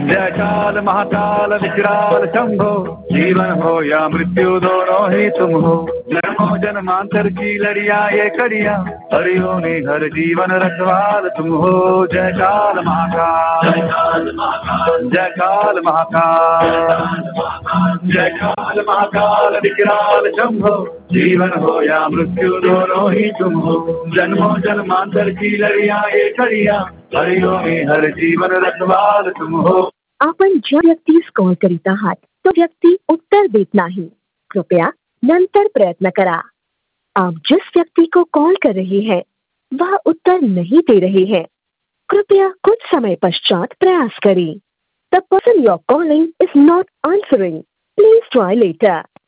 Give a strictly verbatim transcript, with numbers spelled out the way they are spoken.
जय काल महाकाल विकराल शंभो, जीवन हो या मृत्यु दोनों ही तुम हो। जन्मों जन्मांतर की लड़िया ये कड़िया, हरियो ने हर जीवन रखवाल तुम हो। जय काल महाकाल, जय काल महाकाल, जय काल महाकाल विकराल शंभो, जीवन हो या मृत्यु दोनों ही तुम हो। जन्मों जन्मांतर की लड़िया ये कड़िया, हरियो ने हर जीवन रखवाल तुम हो। आपण ज्या व्यक्तीस कॉल करीत आहात तो व्यक्ती उत्तर देत नाही, कृपया नंतर प्रयत्न करा। आप जिस व्यक्ति को कॉल कर रहे हैं वह उत्तर नहीं दे रहे हैं, कृपया कुछ समय पश्चात प्रयास करें। The person you are calling is not answering, please try letter.